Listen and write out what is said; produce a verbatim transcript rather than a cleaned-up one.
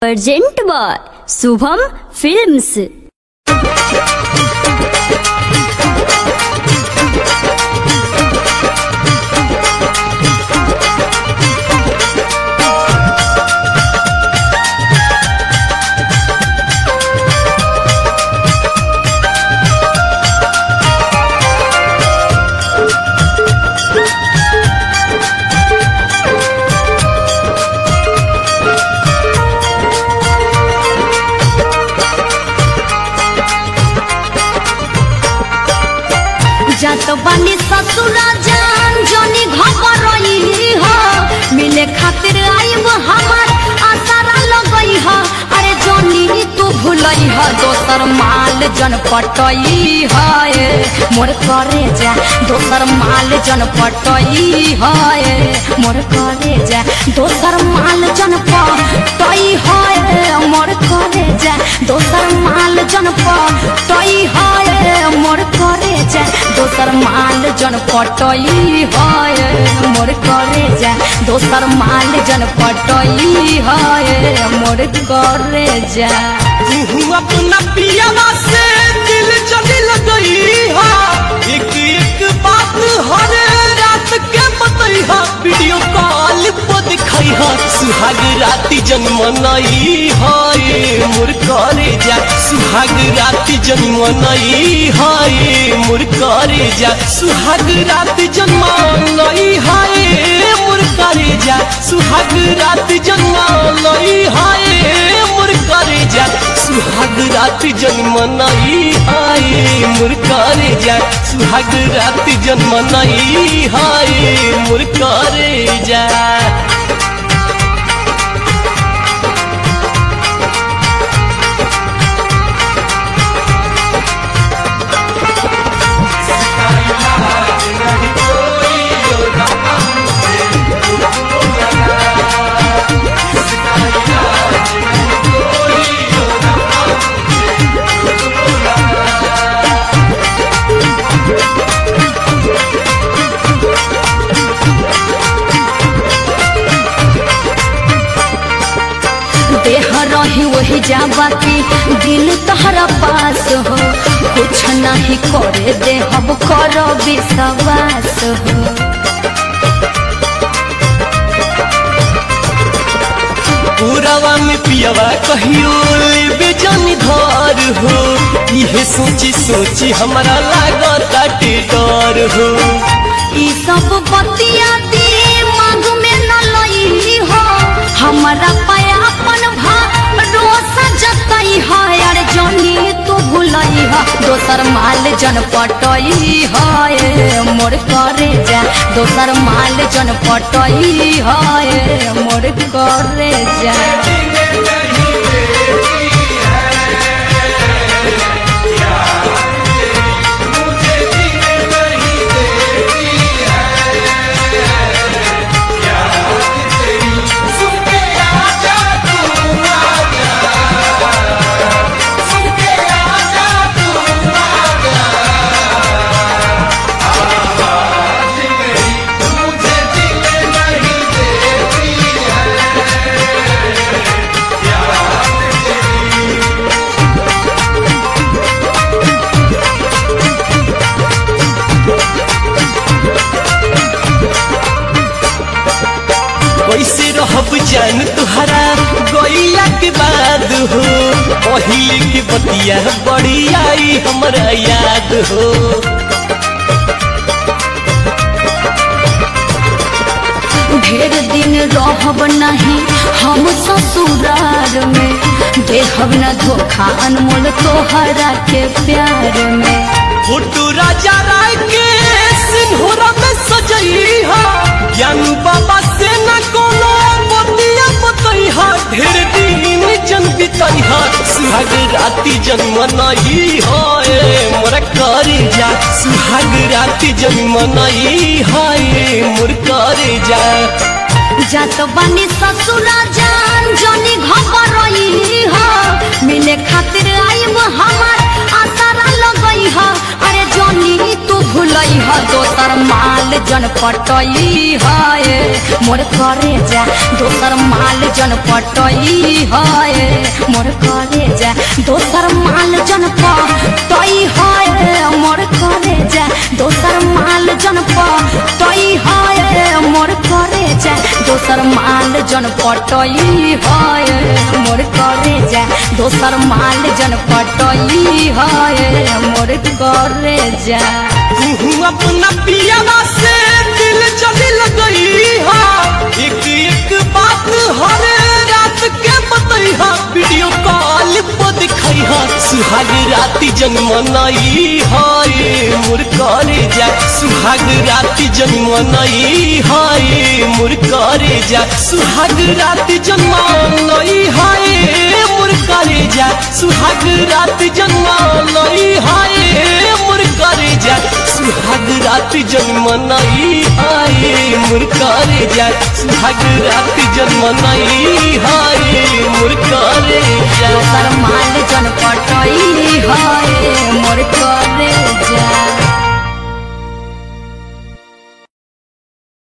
Present by Shubham films. जात बानी ससुरा जान जनी घबरई हो मिले खातिर आईब हमार आसारा लगई हो। अरे जनी तू भूलई हो दोसर माल जन पटई है मोर करे जा दोसर माल जन पटई है मोर करे जा दोसर माल जन पटई है मोर करे जा दोसर माल जन पटई है मोर करे जा दोसर माल जन पटई है मोर करे जा दोसर माल जन पटई है मोर करे जा। तू अपना पियावा से दिल जली लगई हा एक एक बात हर रात के बतई हा वीडियो कॉल पर दिखाई हा सुहाग राती जन्म नई हाय मोर करे जा सुहाग राती जन्म नई हाय मोर करे जा सुहाग राती जन्म नई हाय मोर करे जा सुहाग राती जन्म नई हाय मोर करे जा सुहाग रात जन्म नई हाय मोर करे जा सुहाग रात जन्म नई हाय मोर करे जा। देह रही वही जावा की दिल तहरा पास हो कुछ नहीं करे दे हम करो विश्वास हो। पूरावा में पियावा कहियो लेबे जानी धार हो ये सोची सोची हमारा लागता डर हो। ई सब बतिया दिमाग में न लई हो हमारा पयापन भरोसा जतई है। यार जनी तू भूलई है दोसर माल जन पटई है मोर करे जा दोसर माल जन पटई है मोर करे जा। कैसे रहब जान तुहरा गईला के बाद हो पहिले के बतिया बड़ी आई हमरा याद हो। ढेर दिन रहब नहीं हम ससुरार में देहब न धोखा अनमोल तोहरा के प्यार में। फोटो राजा राय के सिंहोरा में सजई हा ज्ञान बाबा से न कोनो बतिया बतई हा ढेर दिन जन बितई हा सुहाग राती जन्म नई हाय मोर करे जा सुहाग राती जन्म नई हाय मोर करे जा। जात बानी ससुरा जान जनी घबरई हो मिले खातिर आईब हमार आसारा लगई हो। अरे जनी तू भूलई हो दोसर माल जन पटई है मोर करे जा दोसर माल जन पटई है मोर करे जा दोसर माल जन तई है मोर करे जा दोसर माल जन तई है मोर करे जा दोसर माल जन पटई है मोर करे जा दोसर माल जन पटई है मोर करे जा तू अपना पियावा से दिल जली लगई हा एक एक बात हर रात के बतई हा वीडियो कॉल पर दिखाई हा सुहाग राती जन्म नई हाय मोर करे जा सुहाग राती जन्म नई हाय मोर करे जा सुहाग राती जन्म नई हाय मोर करे जा सुहाग राती जन्म नई हाय मोर करे जा सुहाग राती जन्म नई हाय मोर करे जा सुहाग राती जन्म नई हाय मोर करे जा दोसर माल जन पटई है